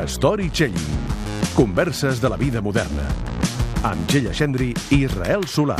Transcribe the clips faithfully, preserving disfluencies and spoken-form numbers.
Storytelling. Converses de la vida moderna. Amb Txell Aixendri i Israel Solà.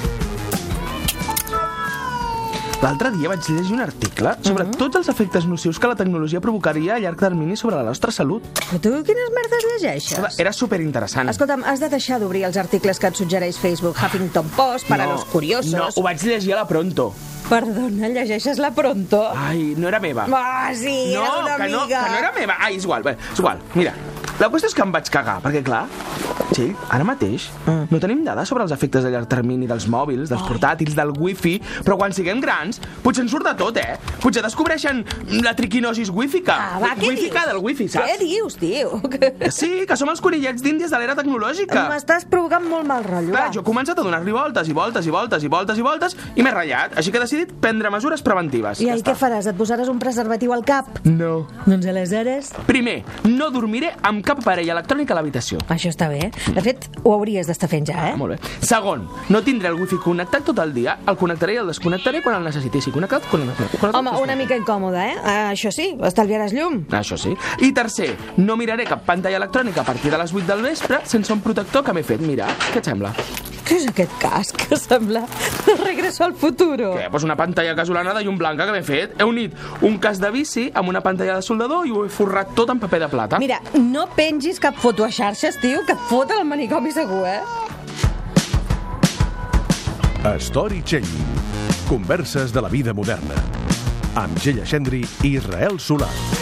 L'altre dia vaig llegir un article sobre uh-huh. tots els efectes nocius que la tecnologia provocaria a llarg termini sobre la nostra salut. Però tu quines merdes llegeixes? Era superinteressant. Escolta'm, has de deixar d'obrir els articles que et suggereix Facebook, Huffington Post, para no, los curiosos... No, ho vaig llegir a la Pronto. Perdona, llegeixes la Pronto? Ai, no era meva. Ah, sí, no, era d'una que amiga. No, que no era meva. Ai, és igual, bé, és igual. Mira, la qüestió és que em vaig cagar, perquè clar, Txell, ara mateix mm. no tenim dades sobre els efectes a llarg termini dels mòbils, dels oh. portàtils, del wifi, però quan siguem grans, potser en surt de tot, eh? Potser descobreixen la triquinosis wífica. Ah, va, què Wífica dius? del wifi, saps? Què dius, tio? Sí, que som els conillets d'Índies de l'era tecnològica. M'estàs provocant molt mal rotllo, Clar, va. jo he començat a donar-li voltes i voltes i voltes i voltes i voltes i m'he ratllat, així que he decidit prendre mesures preventives. I ja ahir què faràs? Et posaràs un preservatiu al cap? No. Doncs aleshores... Primer, no dormiré amb cap aparell electrònic a l'habitació. Això està bé. De fet, ho hauries d'estar fent ja, eh? Ah, molt bé. Segon, no tindré el wifi connectat tot el dia. El connectaré i el desconnectaré quan el necessiti. Si connectat, connectat. connectat Home, una mica incòmode, eh? Ah, això sí, estalviaràs llum. Això sí. I tercer, no miraré cap pantalla electrònica a partir de les vuit del vespre sense un protector que m'he fet. Mira, què et sembla? Què és aquest casc que sembla Regreso al futuro? Què? Pues una pantalla casolana de llum blanca que m'he fet. He unit un cas de bici amb una pantalla de soldador i ho he forrat tot amb paper de plata. Mira, no pengis cap foto a xarxes, tio, que et foten el manicomi segur, eh? Storytelling. Converses de la vida moderna. Amb Txell Aixendri i Israel Solà.